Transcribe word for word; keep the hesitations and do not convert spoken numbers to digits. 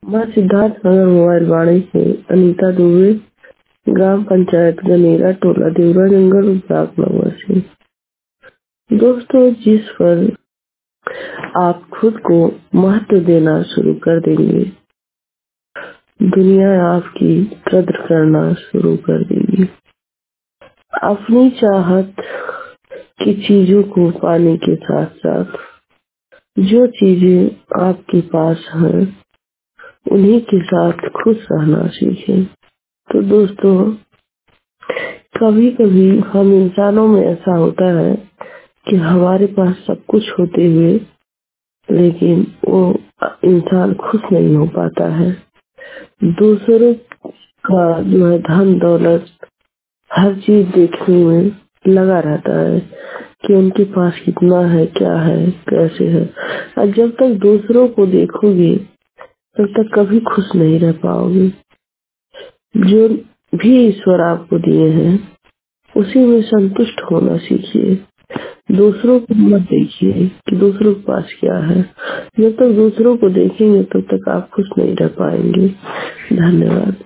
मैं सिद्धार्थ नगर मोबाइल वाणी से अनीता दुबे, ग्राम पंचायत गनेरा, टोला देवरा जंगल, ब्लॉक नंबर से। दोस्तों, जिस पर आप खुद को महत्व देना शुरू कर देंगे, दुनिया आपकी कद्र करना शुरू कर देगी। अपनी चाहत की चीजों को पाने के साथ साथ जो चीजें आपके पास हैं उन्हीं के साथ खुश रहना सीखें। तो दोस्तों, कभी कभी हम इंसानों में ऐसा होता है कि हमारे पास सब कुछ होते हुए लेकिन वो इंसान खुश नहीं हो पाता है। दूसरों का जो है धन दौलत हर चीज देखने में लगा रहता है कि उनके पास कितना है, क्या है, कैसे है। और जब तक दूसरों को देखोगे तब तक कभी खुश नहीं रह पाओगे। जो भी ईश्वर आपको दिए हैं उसी में संतुष्ट होना सीखिए। दूसरों को मत देखिए कि दूसरों के पास क्या है। जब तक दूसरों को देखेंगे तब तक आप खुश नहीं रह पाएंगे। धन्यवाद।